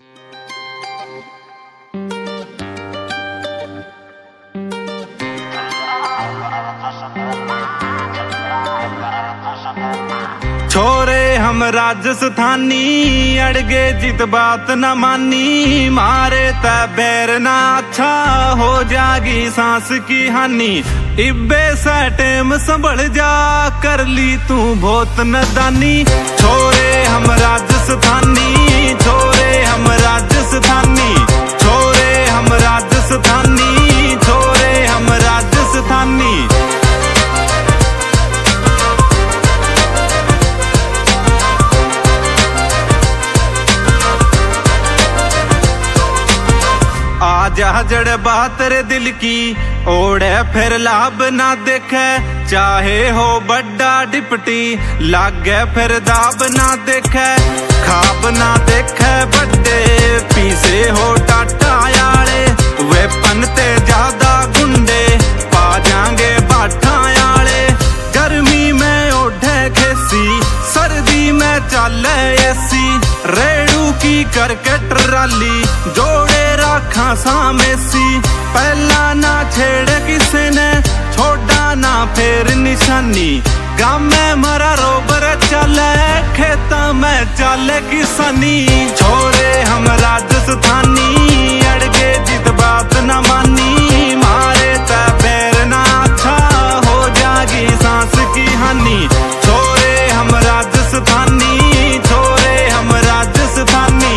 छोरे हम राजस्थानी, अड़गे जित बात न मानी। मारे त बैर ना अच्छा, हो जागी सांस की हानि। इब्बे से टेम संभल जा, कर ली तू बहुत नदानी। छोरे हम राजस्थानी, छोरे हम राजस्थानी, छोरे हम राजस्थानी, छोरे हम राजस्थानी। आजा जड़ बात रे दिल की, ओढ़े फिर लाभ ना देखे। चाहे हो बड़ा डिप्टी, लागे फिर दाब ना देखे। खाब ना देखे बड़े, पीसे हो टाटा याले। वेपन ते ज्यादा गुंडे, पा जाएंगे बाठा याले। गर्मी में ओढ़े खेसी, सर्दी में चले एसी। रेड़ू की करके ट्राली, जोड़े रखा सामेसी। पहला ना छेड़े किसे ने, छोड़ा ना फिर निशानी। गाँव में मरा रोबर चले, खेता में चले किसानी। छोरे हम राजस्थानी, अड़गे जित बात न मानी। मारे त पैर ना अच्छा, हो जागी सांस की हानि। छोरे हम राजस्थानी, छोरे हम राजस्थानी।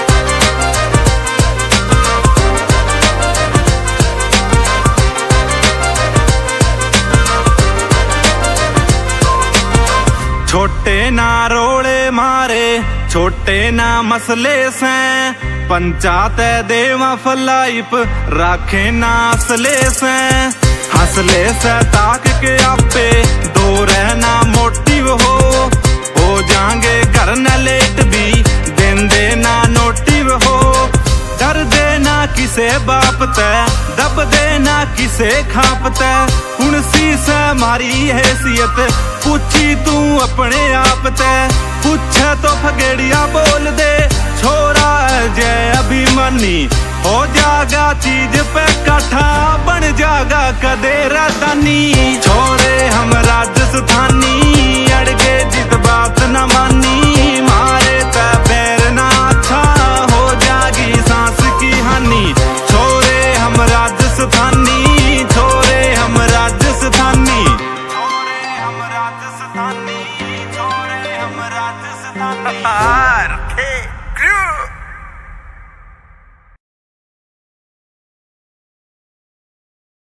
छोटे ना रोड़े मारे, छोटे ना मसले से। पंचायत देवा फलाइप, राखे ना असले से। हंसले से ताक के आपे, दो रहना मोटिव हो जाएंगे घर न लेट भी, दिन देना नोटिव हो। डर देना किसे बाप ते, दब देना किसे खाप ते। उनसी से मारी हैसियत, पूछी तू अपने आप ते। पूछे तो फगेड़िया बोल दे, छोरा जय अभिमानी। हो जागा चीज पे काठा, बन जागा कदे रातानी। छोरे हम राजस्थानी, अड़गे जित बात न मानी। मारे त पैर ना अच्छा, हो जागी सांस की हानि। छोरे हम राजस्थानी, छोरे हम राजस्थानी। छोरे हम राजस्थानी, छोरे हम राजस्थानी।